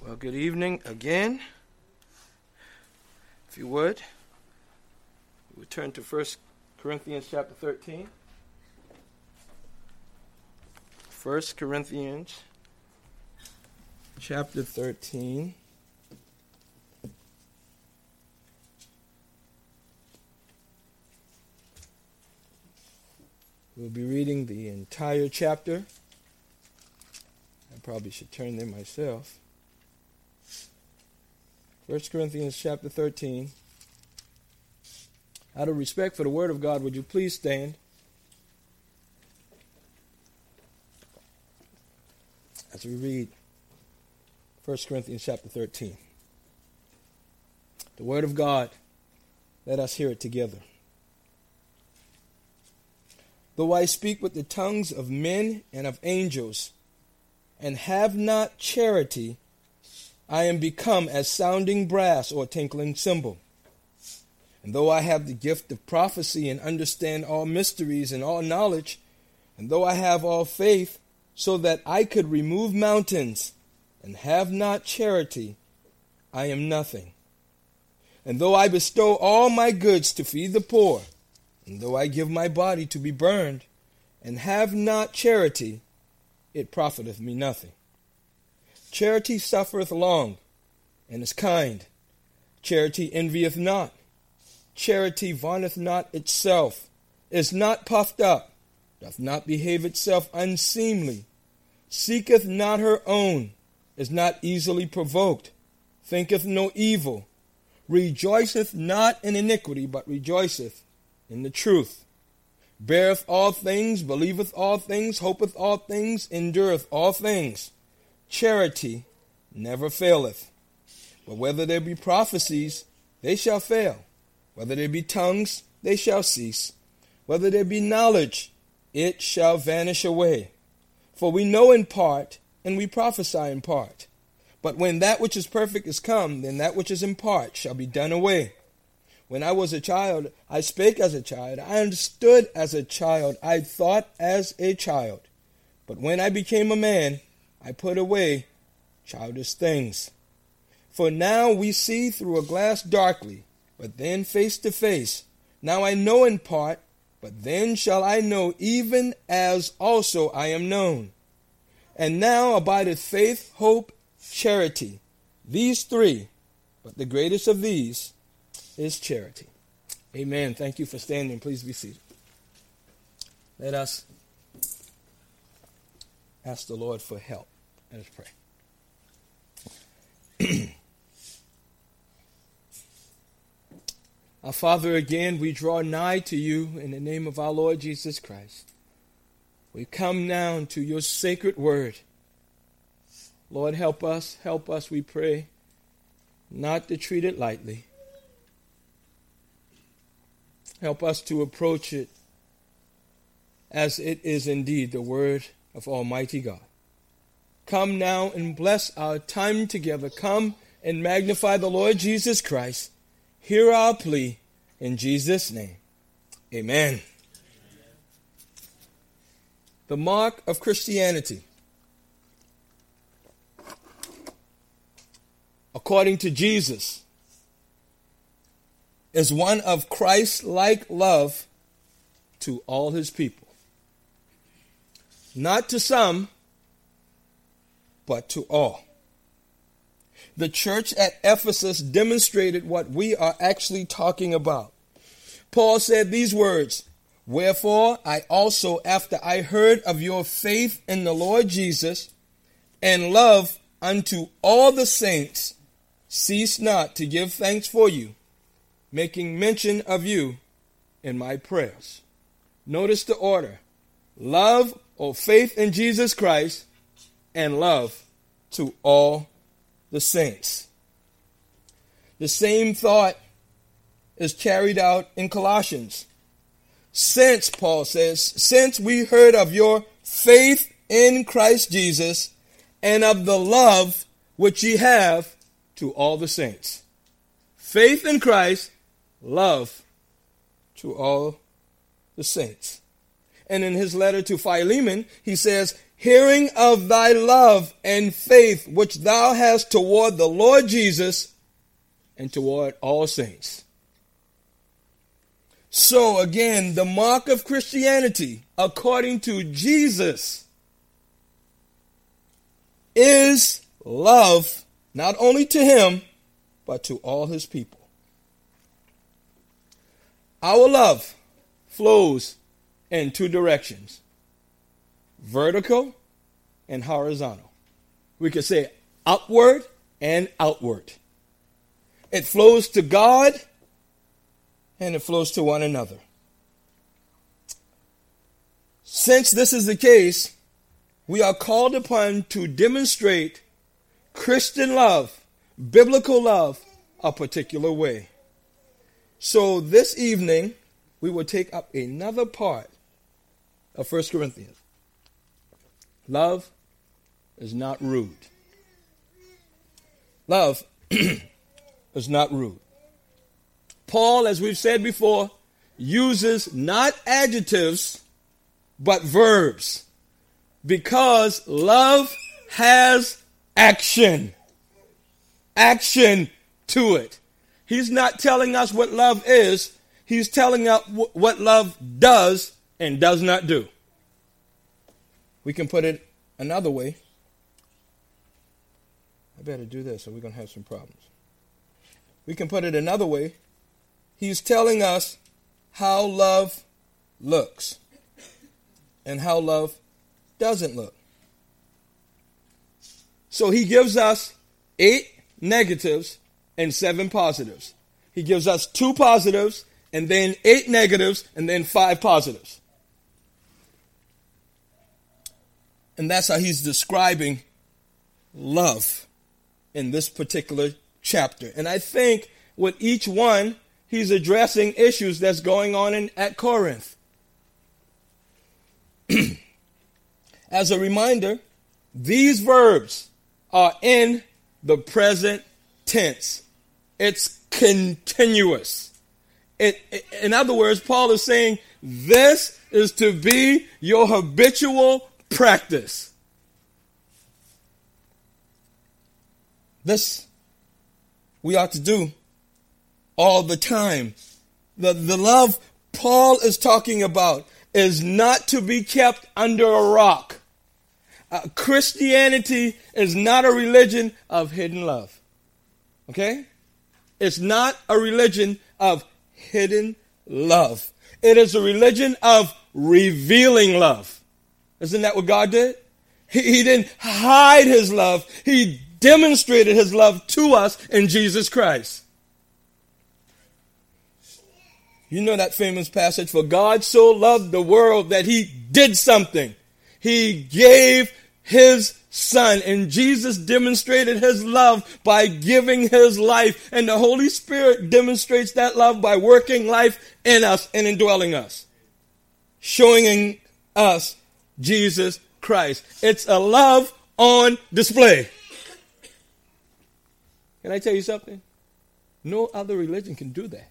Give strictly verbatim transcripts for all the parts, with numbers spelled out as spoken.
Well, good evening again. If you would, we would turn to First Corinthians chapter thirteen. First Corinthians chapter thirteen. We'll be reading the entire chapter. I probably should turn there myself. First Corinthians chapter thirteen. Out of respect for the Word of God, would you please stand as we read First Corinthians chapter thirteen. The Word of God, let us hear it together. Though I speak with the tongues of men and of angels, and have not charity, I am become as sounding brass or tinkling cymbal. And though I have the gift of prophecy and understand all mysteries and all knowledge, and though I have all faith, so that I could remove mountains, and have not charity, I am nothing. And though I bestow all my goods to feed the poor, and though I give my body to be burned, and have not charity, it profiteth me nothing. Charity suffereth long, and is kind. Charity envieth not. Charity vaunteth not itself, is not puffed up, doth not behave itself unseemly, seeketh not her own, is not easily provoked, thinketh no evil, rejoiceth not in iniquity, but rejoiceth in the truth, beareth all things, believeth all things, hopeth all things, endureth all things. Charity never faileth. But whether there be prophecies, they shall fail. Whether there be tongues, they shall cease. Whether there be knowledge, it shall vanish away. For we know in part, and we prophesy in part. But when that which is perfect is come, then that which is in part shall be done away. When I was a child, I spake as a child, I understood as a child, I thought as a child. But when I became a man, I put away childish things. For now we see through a glass darkly, but then face to face. Now I know in part, but then shall I know even as also I am known. And now abideth faith, hope, charity. These three, but the greatest of these is charity. Amen. Thank you for standing. Please be seated. Let us ask the Lord for help. Let us pray. Our Father, again, we draw nigh to you in the name of our Lord Jesus Christ. We come now to your sacred word. Lord, help us, help us, we pray, not to treat it lightly. Help us to approach it as it is indeed the word of Almighty God. Come now and bless our time together. Come and magnify the Lord Jesus Christ. Hear our plea in Jesus' name. Amen. Amen. The mark of Christianity, according to Jesus, is one of Christ-like love to all his people. Not to some, but to all. The church at Ephesus demonstrated what we are actually talking about. Paul said these words, "Wherefore I also, after I heard of your faith in the Lord Jesus and love unto all the saints, cease not to give thanks for you, making mention of you in my prayers." Notice the order: love or faith in Jesus Christ, and love to all the saints. The same thought is carried out in Colossians. Since, Paul says, since we heard of your faith in Christ Jesus and of the love which ye have to all the saints. Faith in Christ, love to all the saints. And in his letter to Philemon, he says, hearing of thy love and faith which thou hast toward the Lord Jesus and toward all saints. So again, the mark of Christianity, according to Jesus, is love, not only to him, but to all his people. Our love flows in two directions, vertical and horizontal. We could say upward and outward. It flows to God and it flows to one another. Since this is the case, we are called upon to demonstrate Christian love, biblical love, a particular way. So this evening, we will take up another part of First Corinthians. Love is not rude. Love is not rude. Paul, as we've said before, uses not adjectives, but verbs, because love has action. Action to it. He's not telling us what love is. He's telling us what love does and does not do. We can put it another way. I better do this or we're going to have some problems. We can put it another way. He's telling us how love looks and how love doesn't look. So he gives us eight negatives and seven positives. He gives us two positives and then eight negatives and then five positives. And that's how he's describing love in this particular chapter. And I think with each one, he's addressing issues that's going on in, at Corinth. As a reminder, these verbs are in the present tense. It's continuous. It, it, in other words, Paul is saying this is to be your habitual practice. This we ought to do all the time. The, the love Paul is talking about is not to be kept under a rock. Uh, Christianity is not a religion of hidden love. Okay? It's not a religion of hidden love. It is a religion of revealing love. Isn't that what God did? He, he didn't hide his love. He demonstrated his love to us in Jesus Christ. You know that famous passage, for God so loved the world that he did something. He gave his son, and Jesus demonstrated his love by giving his life, and the Holy Spirit demonstrates that love by working life in us and indwelling us, showing in us Jesus Christ. It's a love on display. Can I tell you something? No other religion can do that.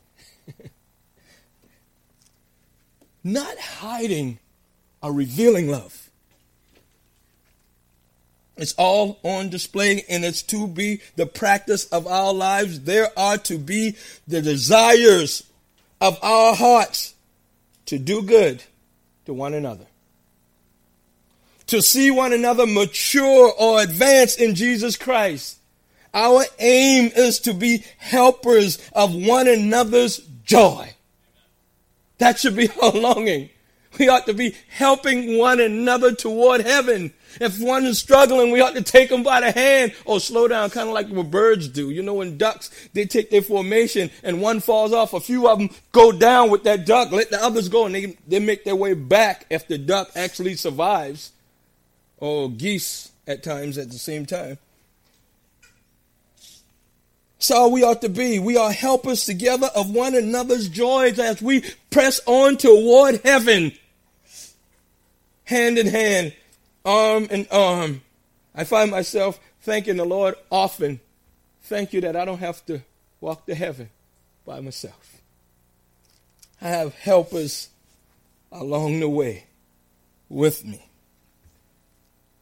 Not hiding a revealing love. It's all on display, and it's to be the practice of our lives. There are to be the desires of our hearts to do good to one another, to see one another mature or advance in Jesus Christ. Our aim is to be helpers of one another's joy. That should be our longing. We ought to be helping one another toward heaven. If one is struggling, we ought to take them by the hand or slow down, kind of like what birds do. You know, when ducks, they take their formation and one falls off, a few of them go down with that duck, let the others go, and they, they make their way back if the duck actually survives. Or geese at times at the same time. So we ought to be. We are helpers together of one another's joys as we press on toward heaven. Hand in hand, arm in arm. I find myself thanking the Lord often. Thank you that I don't have to walk to heaven by myself. I have helpers along the way with me.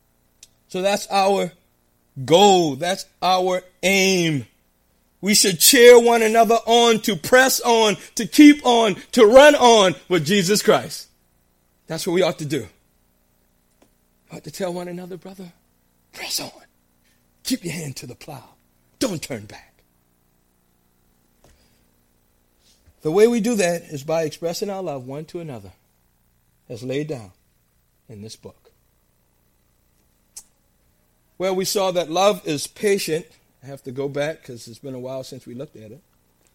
So that's our goal. That's our aim. We should cheer one another on, to press on, to keep on, to run on with Jesus Christ. That's what we ought to do. We ought to tell one another, brother, press on. Keep your hand to the plow. Don't turn back. The way we do that is by expressing our love one to another, as laid down in this book. Well, we saw that love is patient. I have to go back because it's been a while since we looked at it.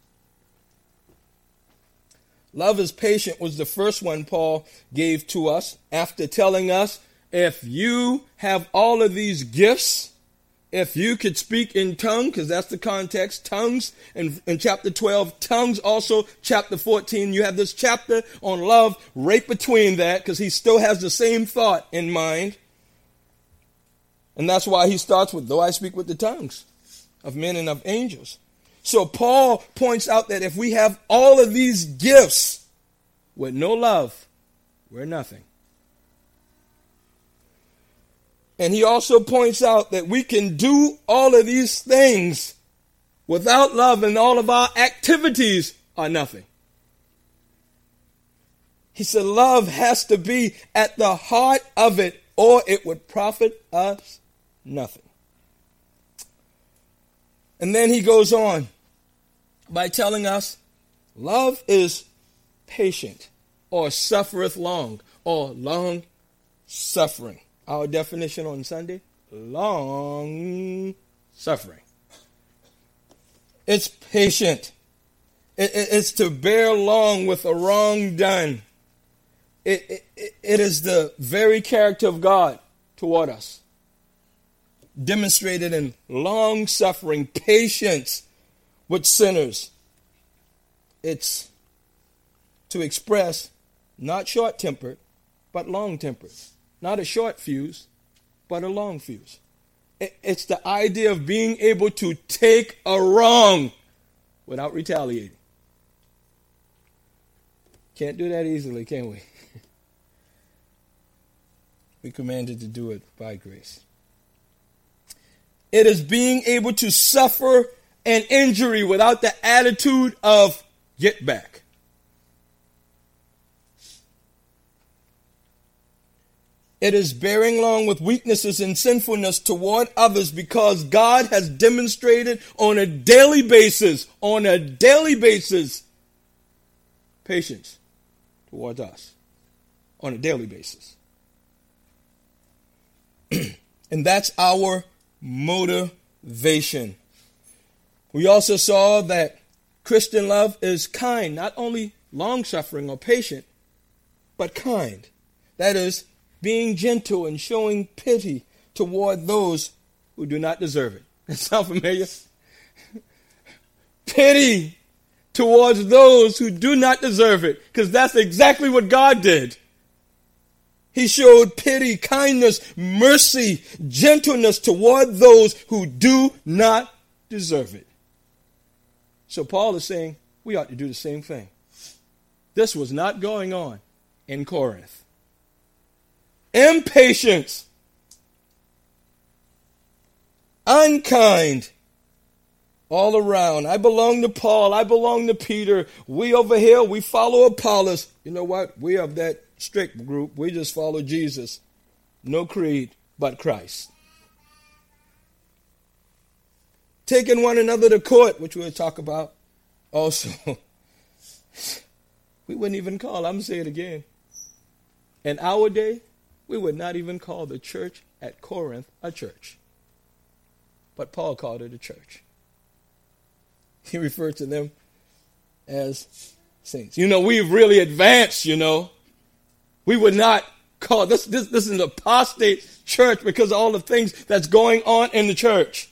Love is patient was the first one Paul gave to us after telling us, if you have all of these gifts, if you could speak in tongue, because that's the context, tongues in, in chapter twelve, tongues also chapter fourteen. You have this chapter on love right between that, because he still has the same thought in mind. And that's why he starts with, though I speak with the tongues of men and of angels. So Paul points out that if we have all of these gifts with no love, we're nothing. And he also points out that we can do all of these things without love, and all of our activities are nothing. He said love has to be at the heart of it, or it would profit us nothing. And then he goes on by telling us love is patient, or suffereth long, or long suffering. Our definition on Sunday, long suffering. It's patient. It, it, it's to bear long with a wrong done. It, it, it is the very character of God toward us, demonstrated in long suffering, patience with sinners. It's to express not short-tempered, but long-tempered. Not a short fuse, but a long fuse. It's the idea of being able to take a wrong without retaliating. Can't do that easily, can we? We're commanded to do it by grace. It is being able to suffer an injury without the attitude of get back. It is bearing long with weaknesses and sinfulness toward others, because God has demonstrated on a daily basis, on a daily basis, patience towards us on a daily basis. And that's our motivation. We also saw that Christian love is kind, not only long-suffering or patient, but kind. That is, being gentle and showing pity toward those who do not deserve it. That sound familiar? Pity towards those who do not deserve it, because that's exactly what God did. He showed pity, kindness, mercy, gentleness toward those who do not deserve it. So Paul is saying we ought to do the same thing. This was not going on in Corinth. Impatience, unkind, all around. I belong to Paul. I belong to Peter. We over here, we follow Apollos. You know what? We of that strict group. We just follow Jesus. No creed but Christ. Taking one another to court, which we'll talk about also. We wouldn't even call, I'm going to say it again. In our day, we would not even call the church at Corinth a church. But Paul called it a church. He referred to them as saints. You know, we've really advanced, you know. We would not call this, this, this is an apostate church because of all the things that's going on in the church.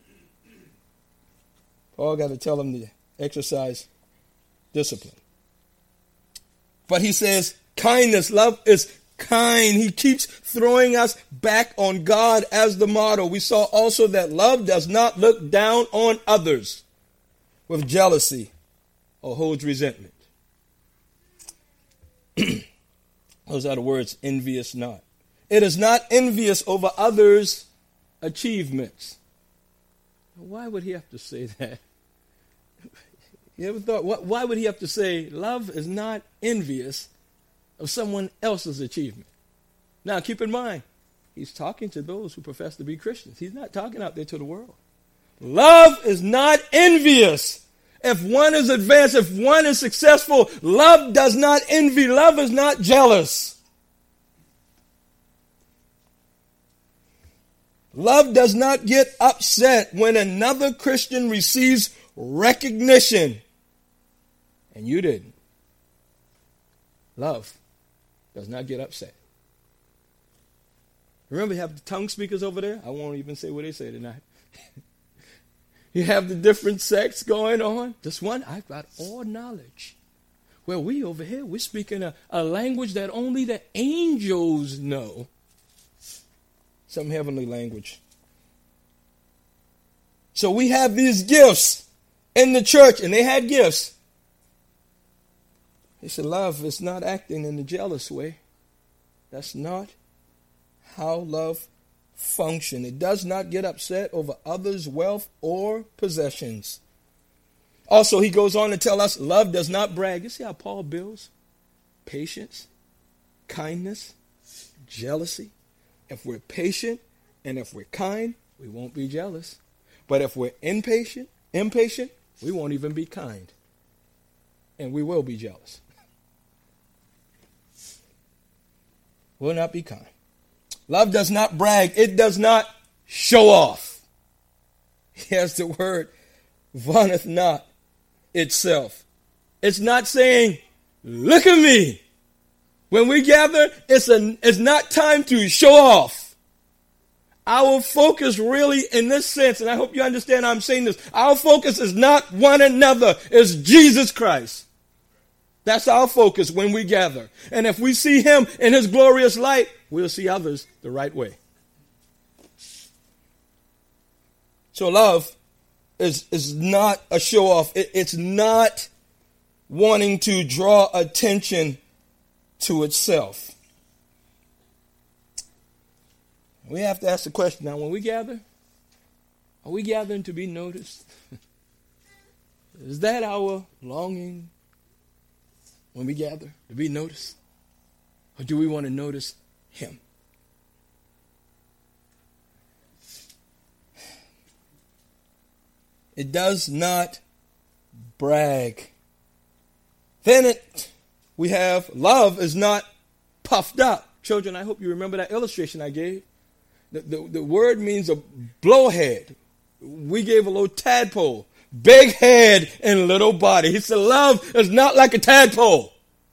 Paul got to tell them to exercise discipline. But he says kindness, love is kind. He keeps throwing us back on God as the model. We saw also that love does not look down on others with jealousy or holds resentment. Those are the words, envious not. It is not envious over others achievements. Why would he have to say that? You ever thought, what, why would he have to say, love is not envious of someone else's achievement? Now, keep in mind, he's talking to those who profess to be Christians. He's not talking out there to the world. Love is not envious. If one is advanced, if one is successful, love does not envy. Love is not jealous. Love does not get upset when another Christian receives recognition and you didn't. Love does not get upset. Remember, you have the tongue speakers over there? I won't even say what they say tonight. You have the different sects going on. This one, I've got all knowledge. Well, we over here, we're speaking a, a language that only the angels know. Some heavenly language. So we have these gifts in the church, and they had gifts. He said, love is not acting in a jealous way. That's not how love functions. It does not get upset over others' wealth or possessions. Also, he goes on to tell us love does not brag. You see how Paul builds? Patience, kindness, jealousy. If we're patient and if we're kind, we won't be jealous. But if we're impatient, impatient, we won't even be kind. And we will be jealous. Will not be kind. Love does not brag. It does not show off. Here's the word, vaunteth not itself. It's not saying, look at me. When we gather, it's, a, it's not time to show off. Our focus really in this sense, and I hope you understand how I'm saying this, our focus is not one another, it's Jesus Christ. That's our focus when we gather. And if we see him in his glorious light, we'll see others the right way. So love is, is not a show off. It, it's not wanting to draw attention to itself. We have to ask the question now, when we gather, are we gathering to be noticed? Is that our longing when we gather, to be noticed? Or do we want to notice him? It does not brag. Then it, we have love is not puffed up. Children, I hope you remember that illustration I gave. The, the, the word means a blowhead. We gave a little tadpole. Big head and little body. He said love is not like a tadpole.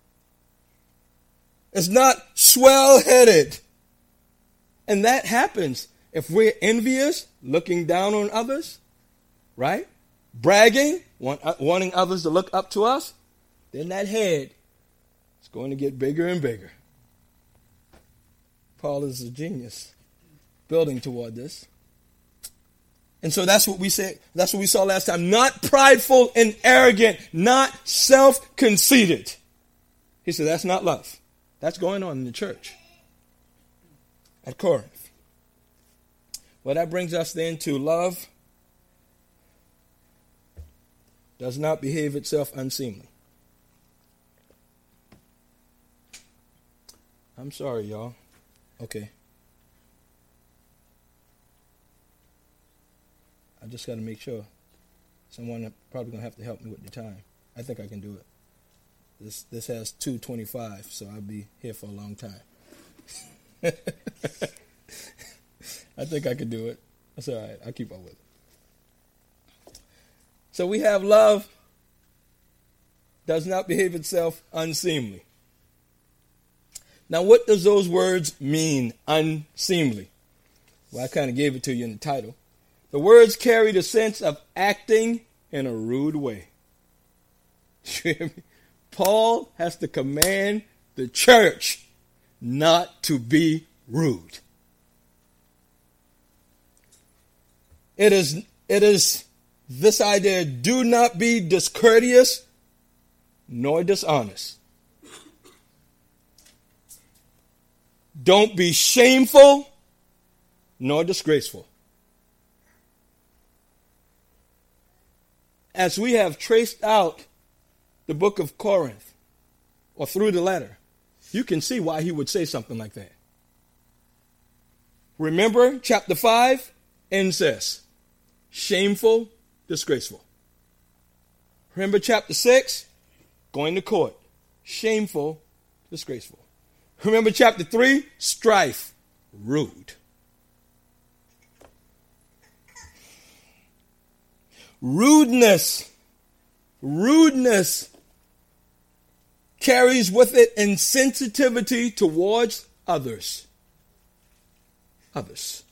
It's not swell-headed. And that happens if we're envious, looking down on others, right? Bragging, want, uh, wanting others to look up to us. Then that head is going to get bigger and bigger. Paul is a genius building toward this. And so that's what we said. That's what we saw last time. Not prideful and arrogant, not self-conceited. He said that's not love. That's going on in the church at Corinth. Well, that brings us then to love does not behave itself unseemly. I'm sorry, y'all. Okay. I just got to make sure. Someone probably going to have to help me with the time. I think I can do it. This this has two twenty-five, so I'll be here for a long time. I think I can do it. That's all right. I'll keep up with it. So we have love does not behave itself unseemly. Now, what does those words mean, unseemly? Well, I kind of gave it to you in the title. The words carry the sense of acting in a rude way. Paul has to command the church not to be rude. It is, it is this idea, do not be discourteous nor dishonest. Don't be shameful nor disgraceful. as we have traced out the book of Corinth, or through the letter, you can see why he would say something like that. Remember, chapter five, incest. Shameful, disgraceful. Remember chapter six, going to court. Shameful, disgraceful. Remember chapter three, strife, rude. Rudeness, rudeness carries with it insensitivity towards others. Others.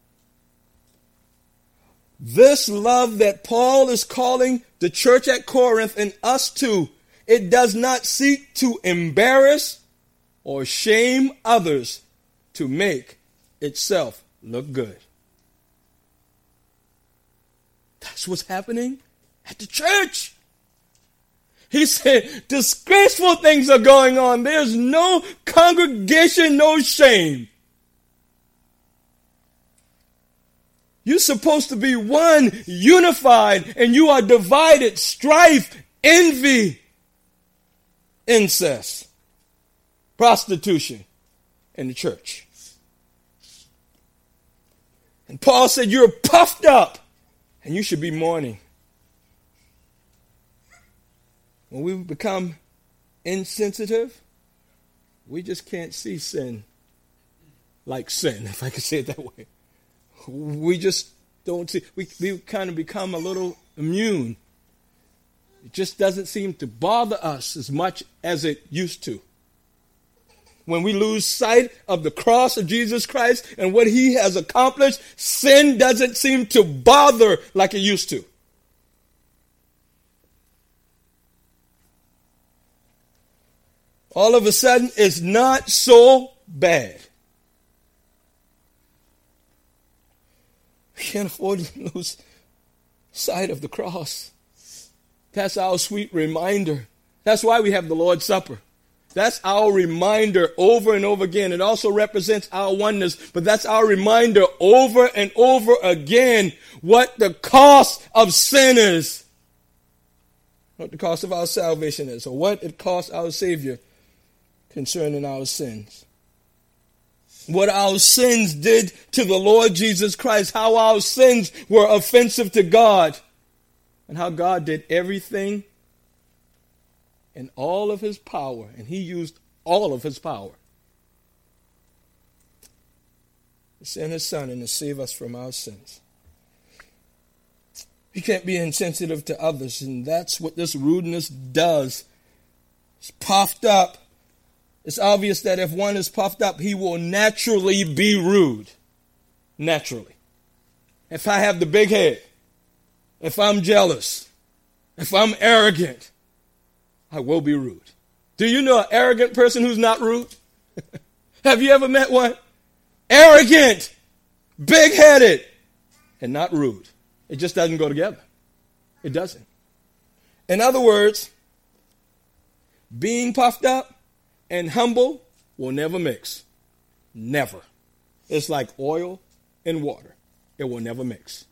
This love that Paul is calling the church at Corinth and us to, it does not seek to embarrass or shame others to make itself look good. That's what's happening at the church. He said, disgraceful things are going on. There's no congregation, no shame. You're supposed to be one, unified, and you are divided. Strife, envy, incest, prostitution in the church. And Paul said, you're puffed up, and you should be mourning. When we become insensitive, we just can't see sin like sin, if I could say it that way. We just don't see, we, we kind of become a little immune. It just doesn't seem to bother us as much as it used to. When we lose sight of the cross of Jesus Christ and what he has accomplished, sin doesn't seem to bother like it used to. All of a sudden, it's not so bad. We can't afford to lose sight of the cross. That's our sweet reminder. That's why we have the Lord's Supper. That's our reminder over and over again. It also represents our oneness, but that's our reminder over and over again what the cost of sin is. What the cost of our salvation is, or what it cost our Savior concerning our sins. What our sins did to the Lord Jesus Christ, how our sins were offensive to God, and how God did everything in all of his power, and he used all of his power to send his son and to save us from our sins. You can't be insensitive to others, and that's what this rudeness does. It's puffed up. It's obvious that if one is puffed up, he will naturally be rude. Naturally. If I have the big head, if I'm jealous, if I'm arrogant, I will be rude. Do you know an arrogant person who's not rude? Have you ever met one? Arrogant, big-headed, and not rude. It just doesn't go together. It doesn't. In other words, being puffed up and humble will never mix. Never. It's like oil and water. It will never mix.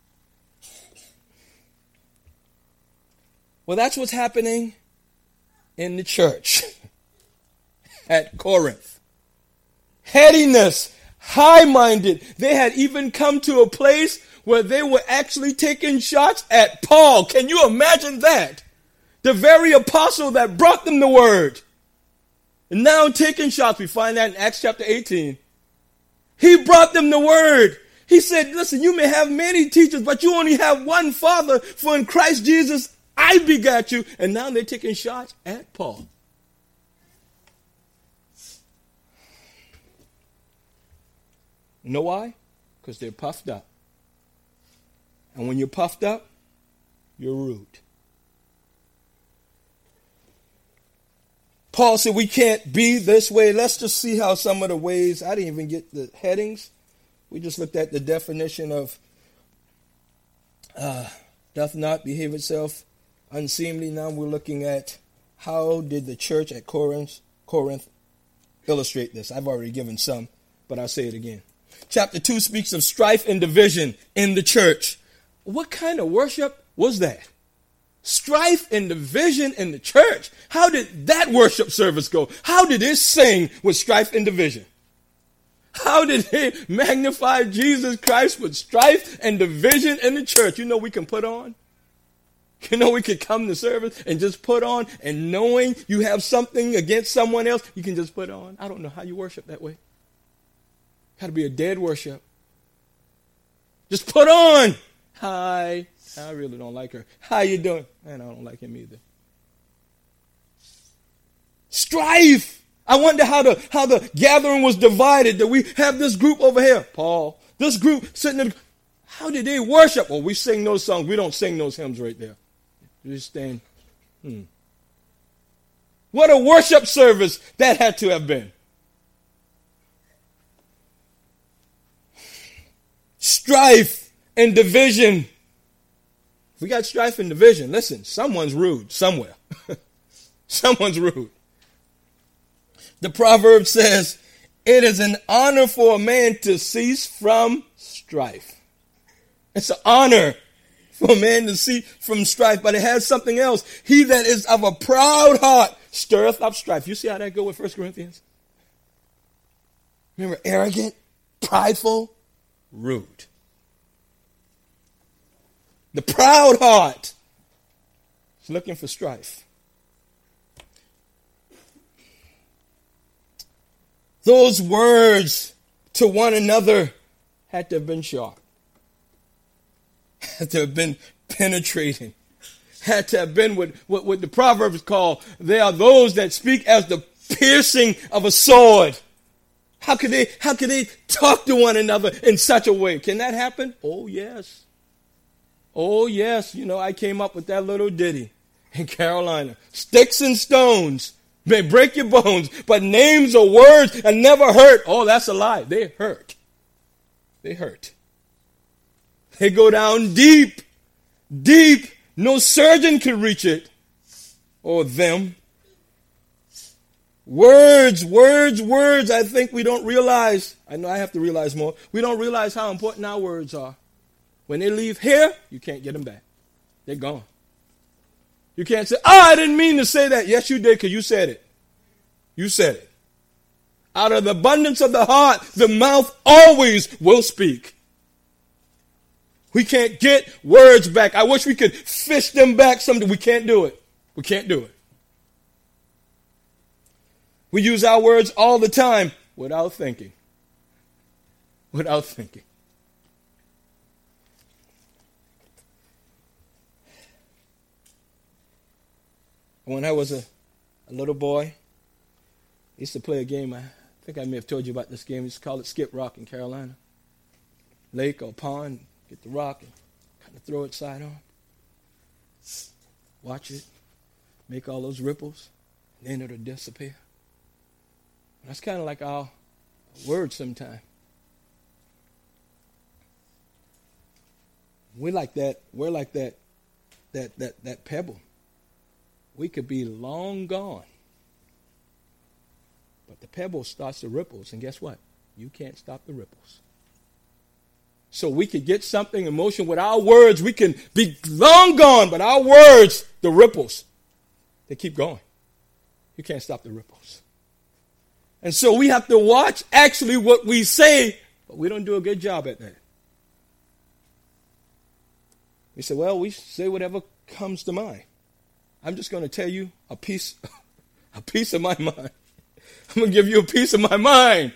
Well, that's what's happening in the church at Corinth. Headiness, high-minded. They had even come to a place where they were actually taking shots at Paul. Can you imagine that? The very apostle that brought them the word. And now taking shots, we find that in Acts chapter eighteen. He brought them the word. He said, listen, you may have many teachers, but you only have one Father, for in Christ Jesus I begat you. And now they're taking shots at Paul. You know why? Because they're puffed up. And when you're puffed up, you're rude. Paul said we can't be this way. Let's just see how some of the ways, I didn't even get the headings. We just looked at the definition of uh, doth not behave itself unseemly. Now we're looking at how did the church at Corinth, Corinth illustrate this. I've already given some, but I'll say it again. Chapter two speaks of strife and division in the church. What kind of worship was that? Strife and division in the church. How did that worship service go? How did it sing with strife and division? How did they magnify Jesus Christ with strife and division in the church? You know we can put on? You know we could come to service and just put on, and knowing you have something against someone else, you can just put on. I don't know how you worship that way. Got to be a dead worship. Just put on. Hi. I really don't like her. How you doing? And I don't like him either. Strife. I wonder how the how the gathering was divided. That we have this group over here, Paul. This group sitting in. How did they worship? Well, we sing those songs. We don't sing those hymns right there. You just stand. Hmm. What a worship service that had to have been. Strife and division. If we got strife and division, listen, someone's rude somewhere. Someone's rude. The proverb says, it is an honor for a man to cease from strife. It's an honor for a man to cease from strife, but it has something else. He that is of a proud heart stirreth up strife. You see how that go with First Corinthians? Remember, arrogant, prideful, rude. The proud heart is looking for strife. Those words to one another had to have been sharp. Had to have been penetrating. Had to have been what, what, what the Proverbs call, they are those that speak as the piercing of a sword. How could they, how could they talk to one another in such a way? Can that happen? Oh, yes. Oh, yes. You know, I came up with that little ditty in Carolina. Sticks and stones may break your bones, but names or words are never hurt. Oh, that's a lie. They hurt. They hurt. They go down deep, deep. No surgeon can reach it or them. Words, words, words. I think we don't realize. I know I have to realize more. We don't realize how important our words are. When they leave here, you can't get them back. They're gone. You can't say, oh, I didn't mean to say that. Yes, you did, because you said it. You said it. Out of the abundance of the heart, the mouth always will speak. We can't get words back. I wish we could fish them back someday. We can't do it. We can't do it. We use our words all the time without thinking. Without thinking. When I was a, a little boy, I used to play a game. I think I may have told you about this game. We used to call it Skip Rock in Carolina. Lake or pond, get the rock and kind of throw it side on. Watch it, make all those ripples, and then it'll disappear. That's kind of like our words sometimes. We like that. We're like that. That that that pebble. We could be long gone, but the pebble starts the ripples, and guess what? You can't stop the ripples. So we could get something in motion with our words. We can be long gone, but our words, the ripples, they keep going. You can't stop the ripples. And so we have to watch actually what we say, but we don't do a good job at that. We say, well, we say whatever comes to mind. I'm just going to tell you a piece, a piece of my mind. I'm going to give you a piece of my mind.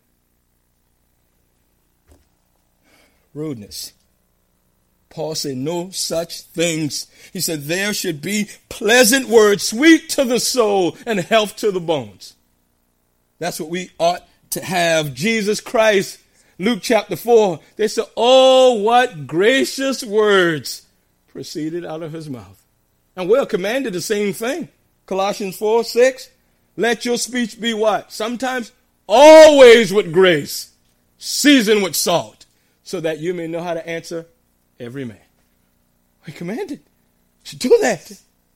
Rudeness. Paul said no such things. He said there should be pleasant words, sweet to the soul and health to the bones. That's what we ought to have. Jesus Christ, Luke chapter four, they said, oh, what gracious words proceeded out of his mouth. And we're commanded the same thing. Colossians four, six, let your speech be what? Sometimes always with grace, seasoned with salt, so that you may know how to answer every man. We're commanded to do that.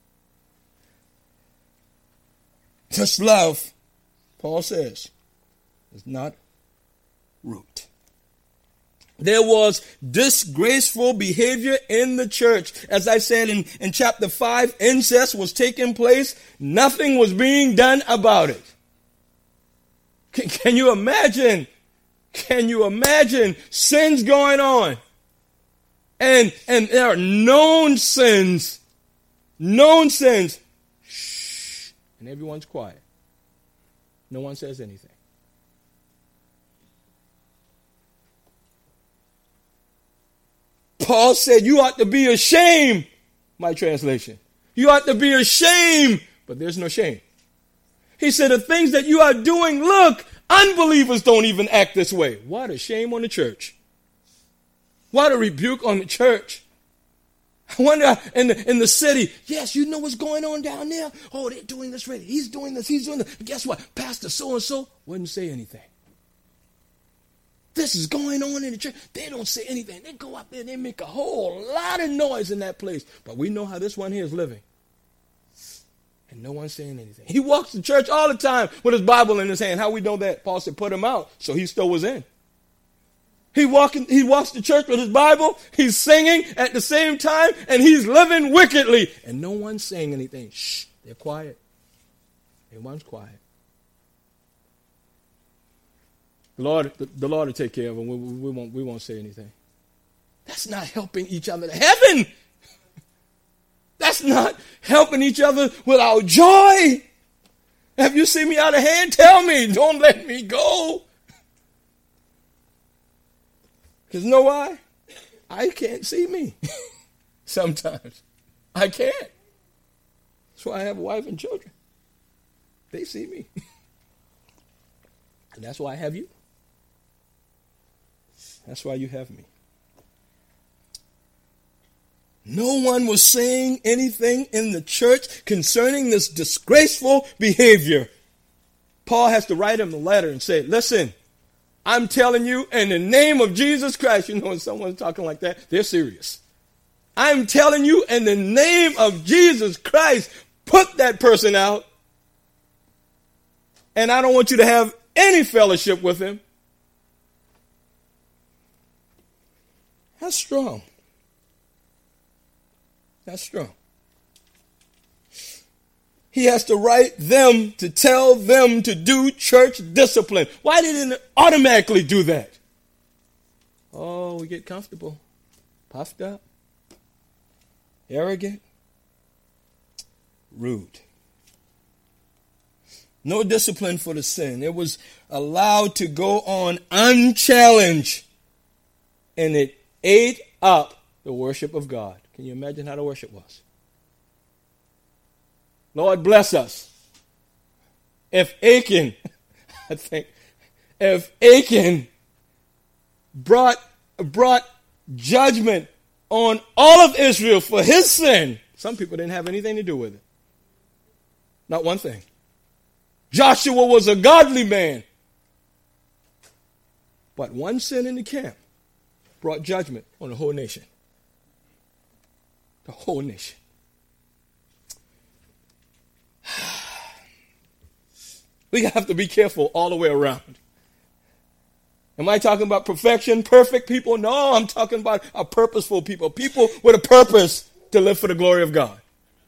Just love, Paul says, is not root. There was disgraceful behavior in the church. As I said in, in chapter five, incest was taking place. Nothing was being done about it. Can, can you imagine? Can you imagine sins going on? And, and there are known sins. Known sins. Shh. And everyone's quiet. No one says anything. Paul said, you ought to be ashamed, my translation. You ought to be ashamed, but there's no shame. He said, the things that you are doing, look, unbelievers don't even act this way. What a shame on the church. What a rebuke on the church. I wonder in the, in the city, yes, you know what's going on down there? Oh, they're doing this right. He's doing this, he's doing this. But guess what? Pastor so-and-so wouldn't say anything. This is going on in the church. They don't say anything. They go up there and they make a whole lot of noise in that place. But we know how this one here is living. And no one's saying anything. He walks to church all the time with his Bible in his hand. How we know that? Paul said put him out. So he still was in. He, walking, he walks to church with his Bible. He's singing at the same time. And he's living wickedly. And no one's saying anything. Shh. They're quiet. Everyone's quiet. The Lord, the, the Lord will take care of them. We, we, won't, we won't say anything. That's not helping each other to heaven. That's not helping each other with our joy. Have you seen me out of hand? Tell me. Don't let me go. Because you know why? I can't see me. Sometimes. I can't. That's why I have a wife and children. They see me. And that's why I have you. That's why you have me. No one was saying anything in the church concerning this disgraceful behavior. Paul has to write him a letter and say, listen, I'm telling you in the name of Jesus Christ. You know, when someone's talking like that, they're serious. I'm telling you in the name of Jesus Christ, put that person out. And I don't want you to have any fellowship with him. That's strong. That's strong. He has to write them to tell them to do church discipline. Why didn't it automatically do that? Oh, we get comfortable, puffed up, arrogant, rude. No discipline for the sin. It was allowed to go on unchallenged. And it ate up the worship of God. Can you imagine how the worship was? Lord bless us. If Achan, I think, if Achan brought, brought judgment on all of Israel for his sin, some people didn't have anything to do with it. Not one thing. Joshua was a godly man. But one sin in the camp brought judgment on the whole nation. The whole nation. We have to be careful all the way around. Am I talking about perfection, perfect people? No, I'm talking about a purposeful people. People with a purpose to live for the glory of God.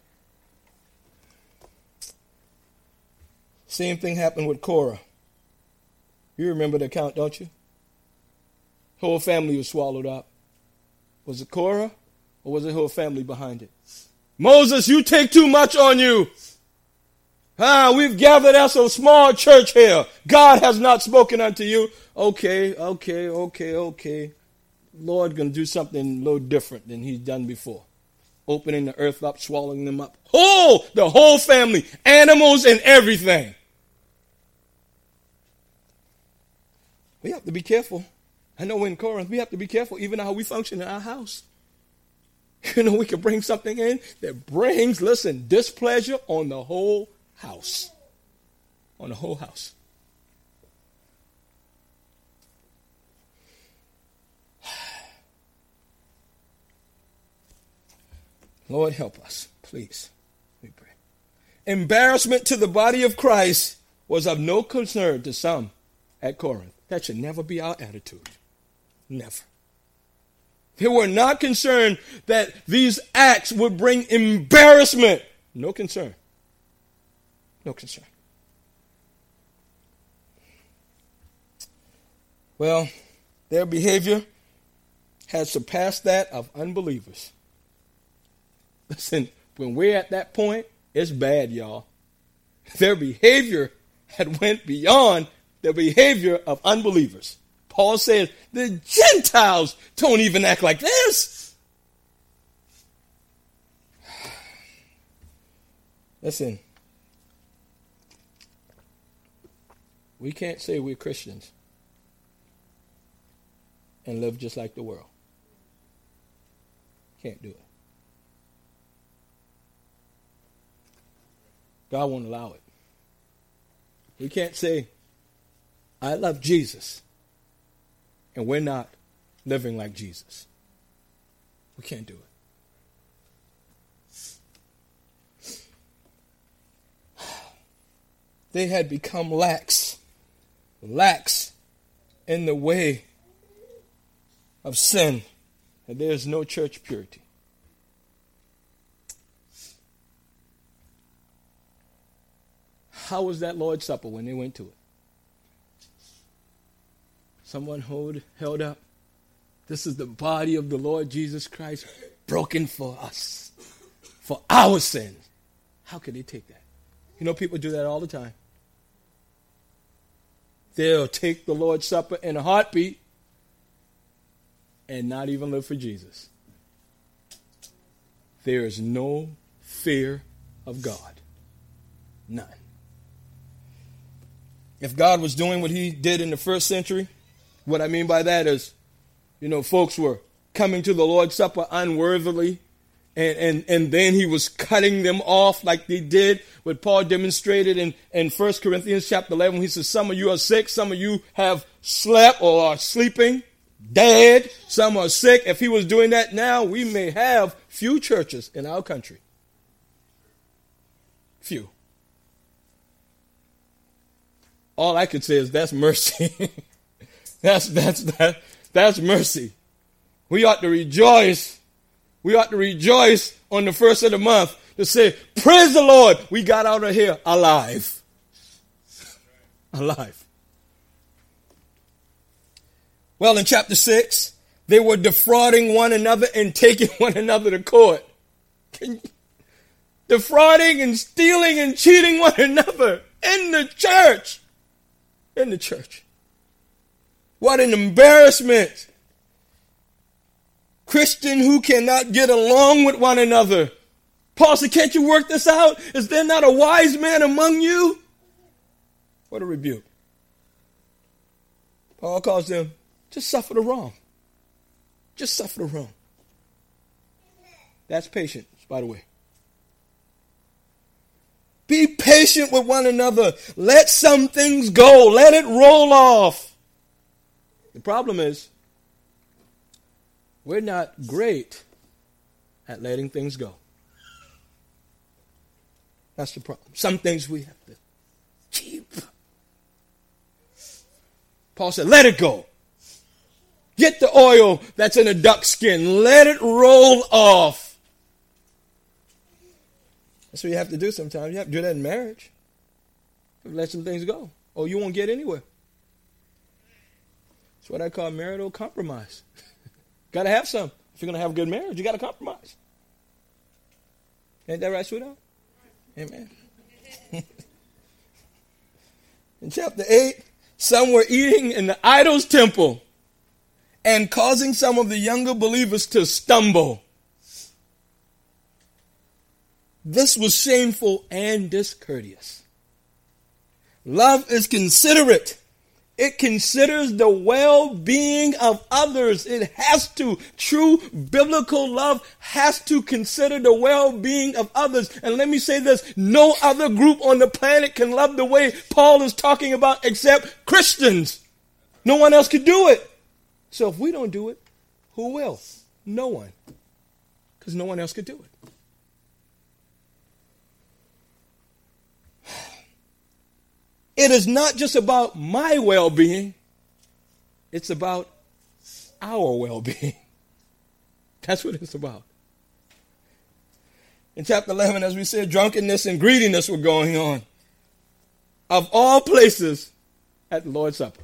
Same thing happened with Korah. You remember the account, don't you? Whole family was swallowed up. Was it Korah or was it whole family behind it? Moses, you take too much on you. Ah, we've gathered as a small church here. God has not spoken unto you. Okay, okay, okay, okay. Lord going to do something a little different than he's done before. Opening the earth up, swallowing them up. Oh, the whole family, animals and everything. We have to be careful. I know in Corinth, we have to be careful even how we function in our house. You know, we can bring something in that brings, listen, displeasure on the whole house. On the whole house. Lord, help us, please. We pray. Embarrassment to the body of Christ was of no concern to some at Corinth. That should never be our attitude. Never. They were not concerned that these acts would bring embarrassment. No concern. No concern. Well, their behavior had surpassed that of unbelievers. Listen, when we're at that point, it's bad, y'all. Their behavior had went beyond the behavior of unbelievers. Paul says the Gentiles don't even act like this. Listen, we can't say we're Christians and live just like the world. Can't do it. God won't allow it. We can't say, I love Jesus, and we're not living like Jesus. We can't do it. They had become lax, lax in the way of sin, and there's no church purity. How was that Lord's Supper when they went to it? Someone hold, held up, this is the body of the Lord Jesus Christ broken for us, for our sins. How could they take that? You know, people do that all the time. They'll take the Lord's Supper in a heartbeat and not even live for Jesus. There is no fear of God. None. If God was doing what he did in the first century, what I mean by that is, you know, folks were coming to the Lord's Supper unworthily, and, and, and then he was cutting them off like they did, what Paul demonstrated in, in First Corinthians chapter eleven. He says, some of you are sick, some of you have slept or are sleeping, dead, some are sick. If he was doing that now, we may have few churches in our country. Few. All I could say is that's mercy. that's that's that that's mercy. We ought to rejoice. We ought to rejoice on the first of the month to say, praise the Lord, we got out of here alive. Alive. Well, in chapter six, they were defrauding one another and taking one another to court. Can you, defrauding and stealing and cheating one another in the church. In the church. What an embarrassment. Christian who cannot get along with one another. Paul said, can't you work this out? Is there not a wise man among you? What a rebuke. Paul calls them, just suffer the wrong. Just suffer the wrong. That's patience, by the way. Be patient with one another. Let some things go. Let it roll off. The problem is, we're not great at letting things go. That's the problem. Some things we have to keep. Paul said, let it go. Get the oil that's in a duck's skin. Let it roll off. That's what you have to do sometimes. You have to do that in marriage. Let some things go, or you won't get anywhere. That's what I call marital compromise. Got to have some. If you're going to have a good marriage, you got to compromise. Ain't that right, sweetheart? Amen. In chapter eight, some were eating in the idol's temple and causing some of the younger believers to stumble. This was shameful and discourteous. Love is considerate. It considers the well-being of others. It has to. True biblical love has to consider the well-being of others. And let me say this, no other group on the planet can love the way Paul is talking about except Christians. No one else could do it. So if we don't do it, who will? No one. Because no one else could do it. It is not just about my well-being. It's about our well-being. That's what it's about. In chapter eleven, as we said, drunkenness and greediness were going on. Of all places, at the Lord's Supper.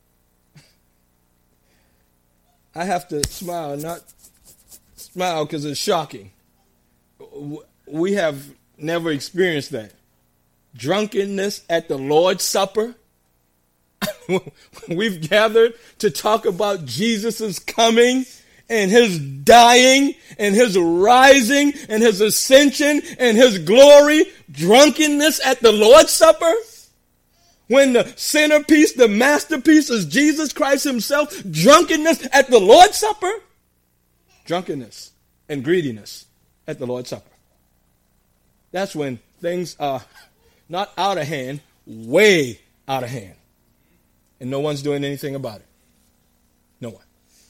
I have to smile, not smile because it's shocking. We have never experienced that. Drunkenness at the Lord's Supper. We've gathered to talk about Jesus' coming and his dying and his rising and his ascension and his glory. Drunkenness at the Lord's Supper. When the centerpiece, the masterpiece is Jesus Christ himself. Drunkenness at the Lord's Supper. Drunkenness and greediness at the Lord's Supper. That's when things are not out of hand, way out of hand. And no one's doing anything about it. No one.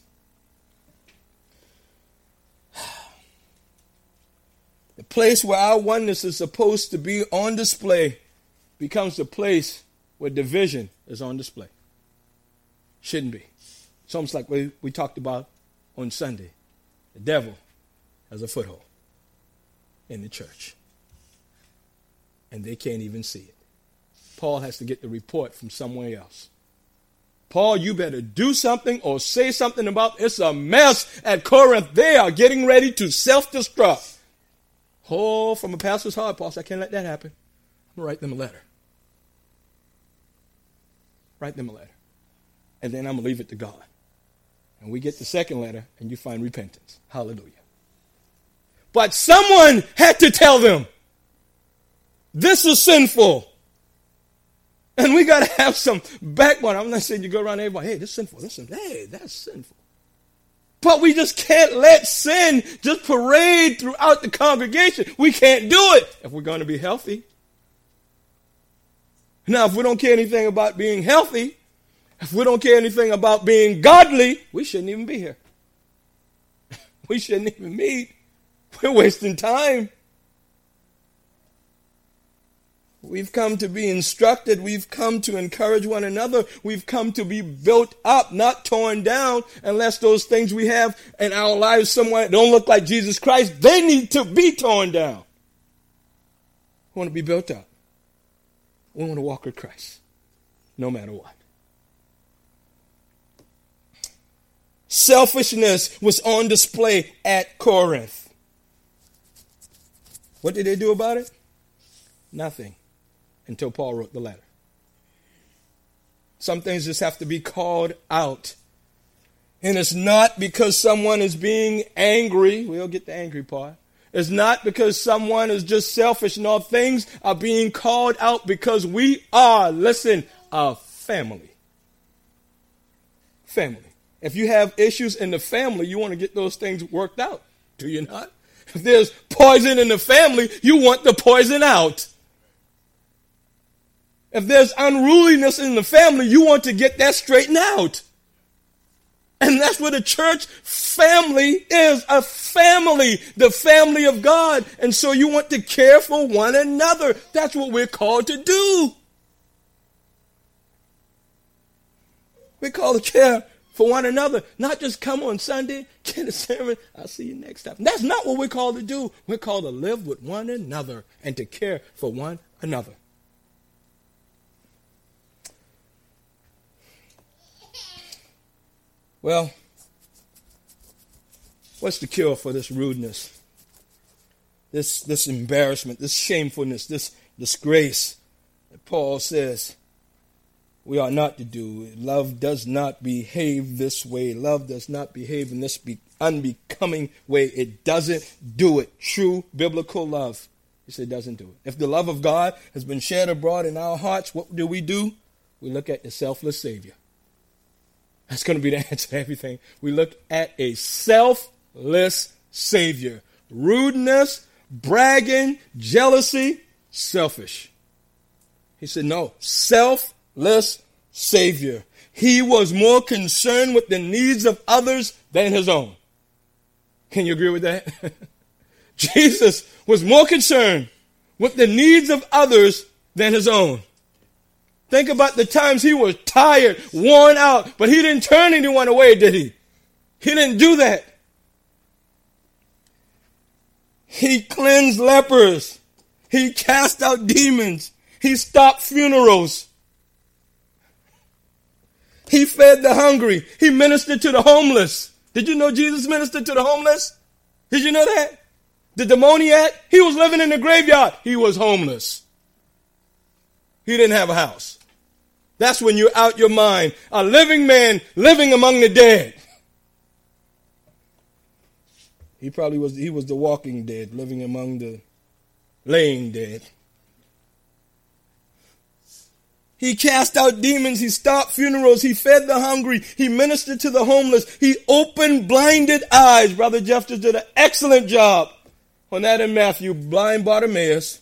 The place where our oneness is supposed to be on display becomes the place where division is on display. Shouldn't be. It's almost like we, we talked about on Sunday. The devil has a foothold in the church. And they can't even see it. Paul has to get the report from somewhere else. Paul, you better do something or say something about it's a mess at Corinth. They are getting ready to self-destruct. Oh, from a pastor's heart, Paul said, I can't let that happen. I'm going to write them a letter. Write them a letter. And then I'm going to leave it to God. And we get the second letter and you find repentance. Hallelujah. But someone had to tell them, this is sinful. And we got to have some backbone. I'm not saying you go around everybody, hey, this is sinful, this is sinful. Hey, that's sinful. But we just can't let sin just parade throughout the congregation. We can't do it if we're going to be healthy. Now, if we don't care anything about being healthy, if we don't care anything about being godly, we shouldn't even be here. We shouldn't even meet. We're wasting time. We've come to be instructed. We've come to encourage one another. We've come to be built up, not torn down, unless those things we have in our lives somewhere don't look like Jesus Christ. They need to be torn down. We want to be built up. We want to walk with Christ, no matter what. Selfishness was on display at Corinth. What did they do about it? Nothing. Until Paul wrote the letter. Some things just have to be called out. And it's not because someone is being angry. We'll get the angry part. It's not because someone is just selfish. No, things are being called out because we are, listen, a family. Family. If you have issues in the family, you want to get those things worked out. Do you not? If there's poison in the family, you want the poison out. If there's unruliness in the family, you want to get that straightened out. And that's what a church family is, a family, the family of God. And so you want to care for one another. That's what we're called to do. We're called to care for one another, not just come on Sunday, get a sermon, I'll see you next time. That's not what we're called to do. We're called to live with one another and to care for one another. Well, what's the cure for this rudeness, this, this embarrassment, this shamefulness, this disgrace that Paul says we are not to do? Love does not behave this way. Love does not behave in this be unbecoming way. It doesn't do it. True biblical love, he said, doesn't do it. If the love of God has been shed abroad in our hearts, what do we do? We look at the selfless Savior. That's going to be the answer to everything. We look at a selfless Savior. Rudeness, bragging, jealousy, selfish. He said, no, selfless Savior. He was more concerned with the needs of others than his own. Can you agree with that? Jesus was more concerned with the needs of others than his own. Think about the times he was tired, worn out, but he didn't turn anyone away, did he? He didn't do that. He cleansed lepers. He cast out demons. He stopped funerals. He fed the hungry. He ministered to the homeless. Did you know Jesus ministered to the homeless? Did you know that? The demoniac, he was living in the graveyard. He was homeless. He didn't have a house. That's when you're out your mind. A living man living among the dead. He probably was, he was the walking dead, living among the laying dead. He cast out demons. He stopped funerals. He fed the hungry. He ministered to the homeless. He opened blinded eyes. Brother Jeff just did an excellent job on that in Matthew. Blind Bartimaeus.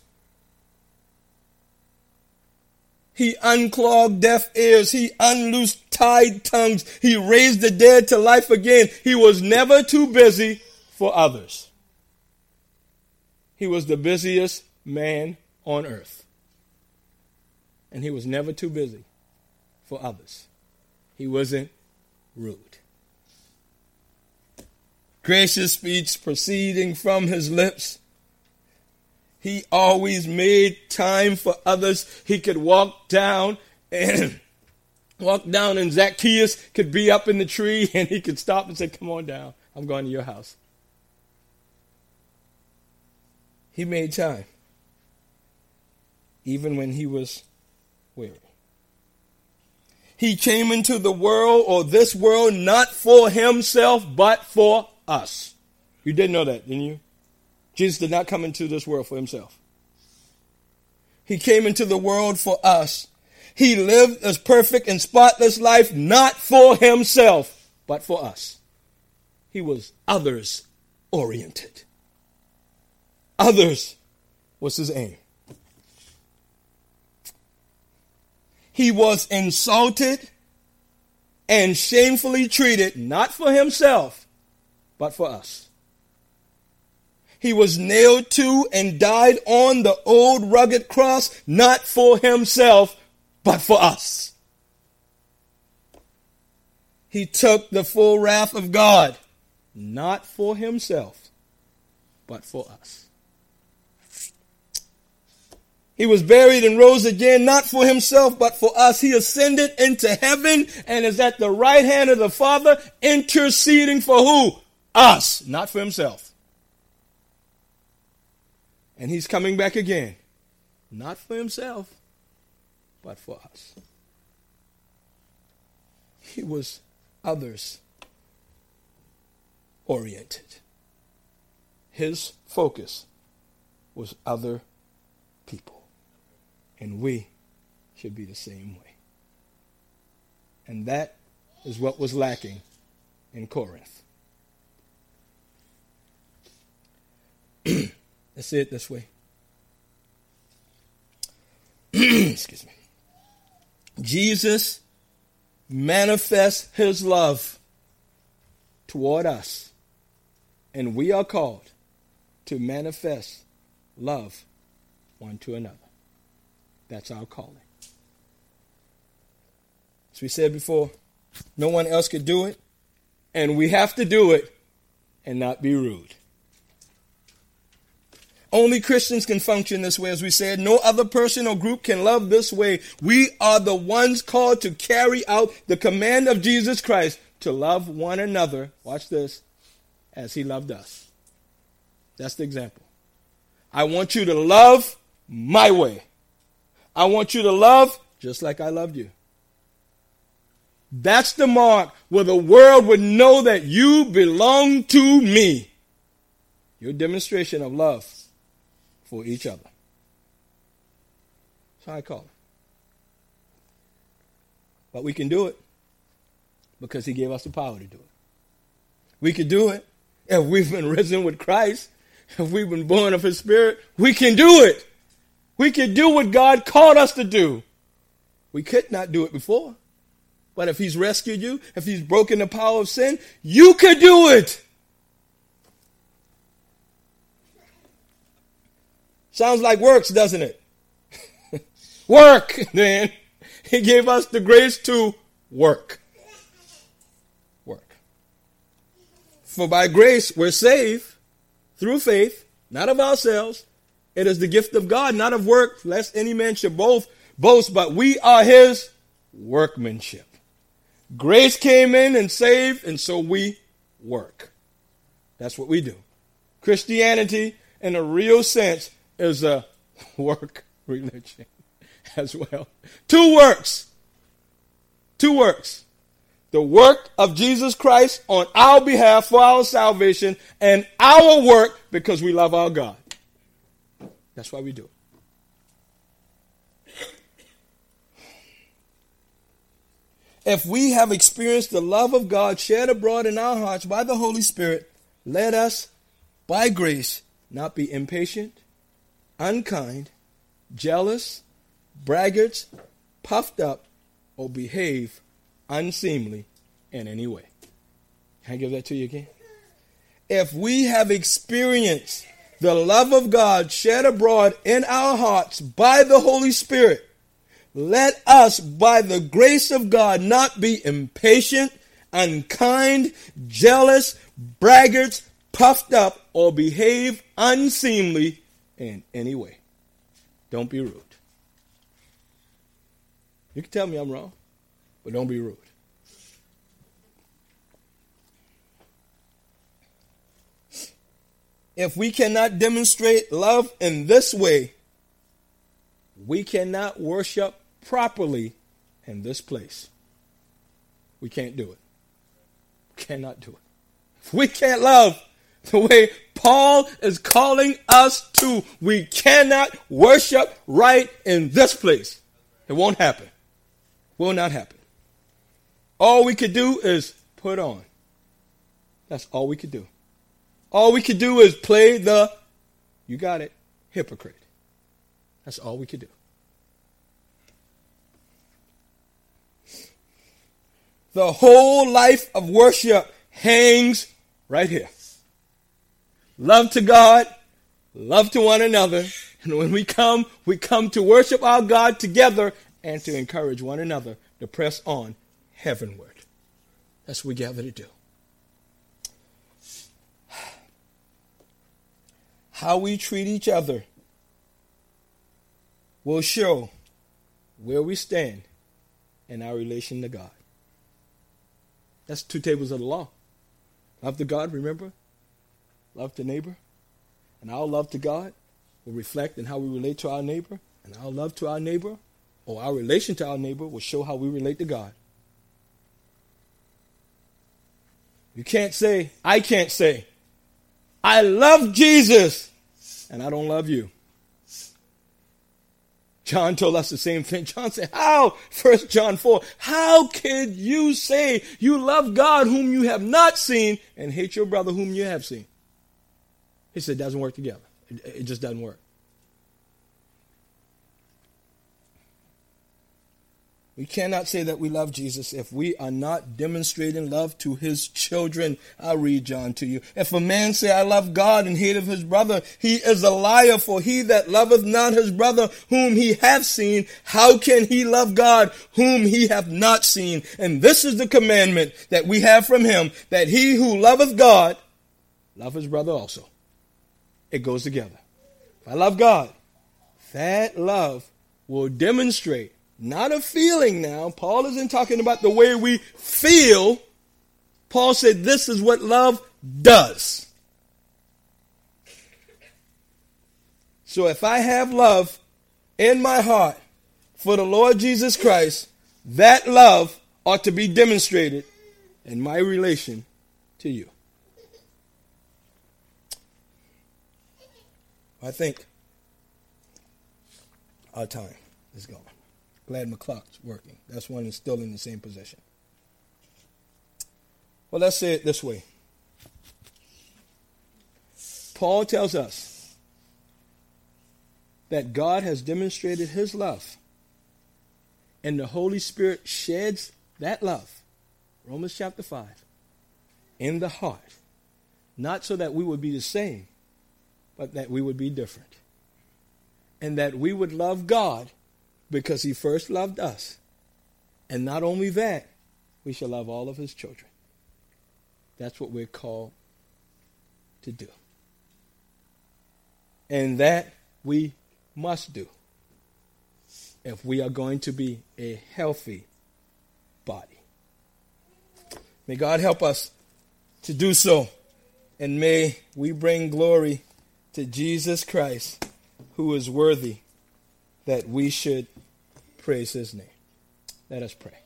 He unclogged deaf ears. He unloosed tied tongues. He raised the dead to life again. He was never too busy for others. He was the busiest man on earth. And he was never too busy for others. He wasn't rude. Gracious speech proceeding from his lips. He always made time for others. He could walk down and walk down and Zacchaeus could be up in the tree and he could stop and say, come on down. I'm going to your house. He made time. Even when he was weary. He came into the world or this world not for himself but for us. You did know that, didn't you? Jesus did not come into this world for himself. He came into the world for us. He lived a perfect and spotless life not for himself but for us. He was others oriented. Others was his aim. He was insulted and shamefully treated, not for himself, but for us. He was nailed to and died on the old rugged cross, not for himself, but for us. He took the full wrath of God, not for himself, but for us. He was buried and rose again, not for himself, but for us. He ascended into heaven and is at the right hand of the Father, interceding for who? Us, not for himself. And he's coming back again, not for himself, but for us. He was others oriented. His focus was other people. And we should be the same way. And that is what was lacking in Corinth. Let's say it this way. Excuse me. Jesus manifests his love toward us. And we are called to manifest love one to another. That's our calling. As we said before, no one else could do it, and we have to do it and not be rude. Only Christians can function this way, as we said. No other person or group can love this way. We are the ones called to carry out the command of Jesus Christ to love one another, watch this, as he loved us. That's the example. I want you to love my way. I want you to love just like I loved you. That's the mark where the world would know that you belong to me. Your demonstration of love for each other. That's how I call it. But we can do it because he gave us the power to do it. We could do it if we've been risen with Christ, if we've been born of his Spirit. We can do it. We can do what God called us to do. We could not do it before. But if he's rescued you, if he's broken the power of sin, you could do it. Sounds like works, doesn't it? Work, then. He gave us the grace to work. Work. For by grace we're saved through faith, not of ourselves. It is the gift of God, not of work, lest any man should both boast, but we are his workmanship. Grace came in and saved, and so we work. That's what we do. Christianity, in a real sense, is a work religion as well. Two works. Two works. The work of Jesus Christ on our behalf for our salvation, and our work because we love our God. That's why we do it. If we have experienced the love of God shed abroad in our hearts by the Holy Spirit, let us, by grace, not be impatient, unkind, jealous, braggarts, puffed up, or behave unseemly in any way. Can I give that to you again? If we have experienced the love of God shed abroad in our hearts by the Holy Spirit, let us, by the grace of God, not be impatient, unkind, jealous, braggarts, puffed up, or behave unseemly in any way. Don't be rude. You can tell me I'm wrong, but don't be rude. If we cannot demonstrate love in this way, we cannot worship properly in this place. We can't do it. Cannot do it. If we can't love the way Paul is calling us to, we cannot worship right in this place. It won't happen. Will not happen. All we could do is put on. That's all we could do. All we could do is play the, you got it, hypocrite. That's all we could do. The whole life of worship hangs right here. Love to God, love to one another. And when we come, we come to worship our God together and to encourage one another to press on heavenward. That's what we gather to do. How we treat each other will show where we stand in our relation to God. That's two tables of the law. Love to God, remember? Love to neighbor. And our love to God will reflect in how we relate to our neighbor. And our love to our neighbor, or our relation to our neighbor, will show how we relate to God. You can't say, I can't say, I love Jesus, and I don't love you. John told us the same thing. John said, how? First John four, how could you say you love God whom you have not seen and hate your brother whom you have seen? He said, it doesn't work together. It, it just doesn't work. We cannot say that we love Jesus if we are not demonstrating love to his children. I'll read John to you. If a man say, I love God and hateth his brother, he is a liar. For he that loveth not his brother whom he hath seen, how can he love God whom he hath not seen? And this is the commandment that we have from him, that he who loveth God, love his brother also. It goes together. If I love God, that love will demonstrate, not a feeling now. Paul isn't talking about the way we feel. Paul said this is what love does. So if I have love in my heart for the Lord Jesus Christ, that love ought to be demonstrated in my relation to you. I think our time is gone. Glad my clock's working. That's one that's still in the same position. Well, let's say it this way. Paul tells us that God has demonstrated his love, and the Holy Spirit sheds that love, Romans chapter five, in the heart, not so that we would be the same, but that we would be different, and that we would love God because he first loved us. And not only that, we shall love all of his children. That's what we're called to do. And that we must do if we are going to be a healthy body. May God help us to do so. And may we bring glory to Jesus Christ, who is worthy that we should praise his name. Let us pray.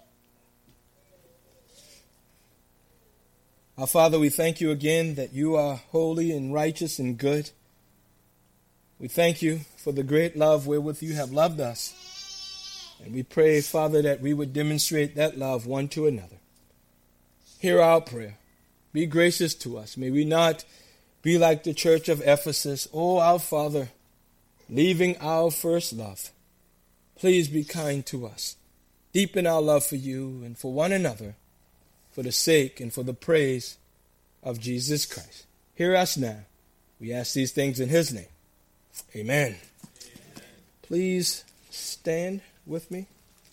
Our Father, we thank you again that you are holy and righteous and good. We thank you for the great love wherewith you have loved us. And we pray, Father, that we would demonstrate that love one to another. Hear our prayer. Be gracious to us. May we not be like the church of Ephesus. Oh, our Father, leaving our first love. Please be kind to us. Deepen our love for you and for one another, for the sake and for the praise of Jesus Christ. Hear us now. We ask these things in his name. Amen. Amen. Please stand with me.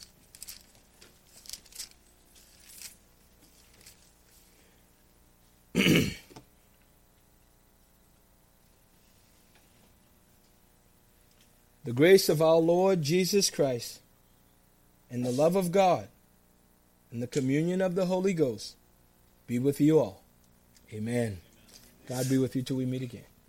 The grace of our Lord Jesus Christ and the love of God and the communion of the Holy Ghost be with you all. Amen. God be with you till we meet again.